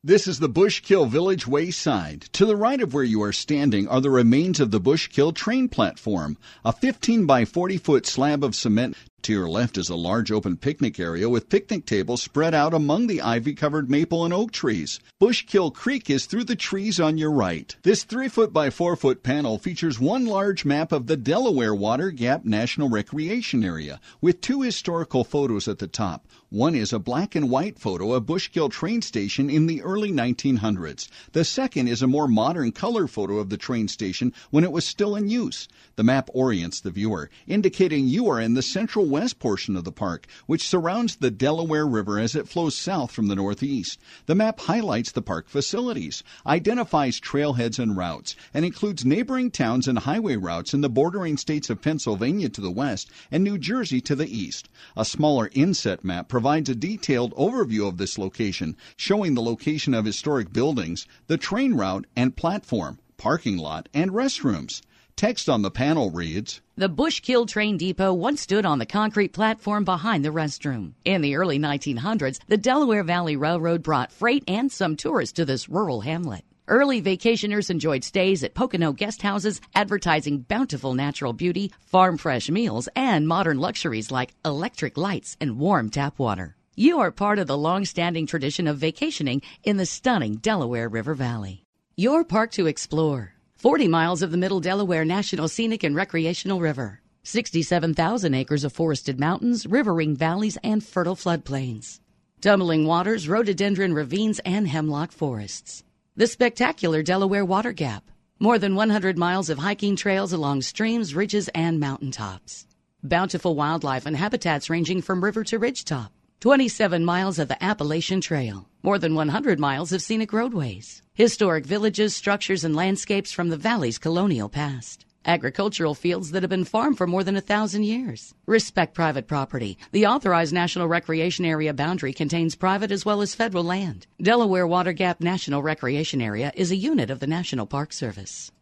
This is the Bushkill Village Wayside. To the right of where you are standing are the remains of the Bushkill train platform, a 15 by 40-foot slab of cement. To your left is a large open picnic area with picnic tables spread out among the ivy-covered maple and oak trees. Bushkill Creek is through the trees on your right. This 3-foot by 4-foot panel features one large map of the Delaware Water Gap National Recreation Area with 2 historical photos at the top. One is a black and white photo of Bushkill train station in the early 1900s. The second is a more modern color photo of the train station when it was still in use. The map orients the viewer, indicating you are in the central west portion of the park, which surrounds the Delaware River as it flows south from the northeast. The map highlights the park facilities, identifies trailheads and routes, and includes neighboring towns and highway routes in the bordering states of Pennsylvania to the west and New Jersey to the east. A smaller inset map provides a detailed overview of this location, showing the location of historic buildings, the train route and platform, parking lot, and restrooms. Text on the panel reads, "The Bushkill Train Depot once stood on the concrete platform behind the restroom. In the early 1900s, the Delaware Valley Railroad brought freight and some tourists to this rural hamlet. Early vacationers enjoyed stays at Pocono guest houses, advertising bountiful natural beauty, farm-fresh meals, and modern luxuries like electric lights and warm tap water. You are part of the long-standing tradition of vacationing in the stunning Delaware River Valley. Your park to explore. 40 miles of the Middle Delaware National Scenic and Recreational River. 67,000 acres of forested mountains, riverine valleys, and fertile floodplains. Tumbling waters, rhododendron ravines, and hemlock forests. The spectacular Delaware Water Gap. More than 100 miles of hiking trails along streams, ridges, and mountaintops. Bountiful wildlife and habitats ranging from river to ridgetop. 27 miles of the Appalachian Trail. More than 100 miles of scenic roadways. Historic villages, structures, and landscapes from the valley's colonial past. Agricultural fields that have been farmed for more than 1,000 years. Respect private property. The authorized National Recreation Area boundary contains private as well as federal land. Delaware Water Gap National Recreation Area is a unit of the National Park Service.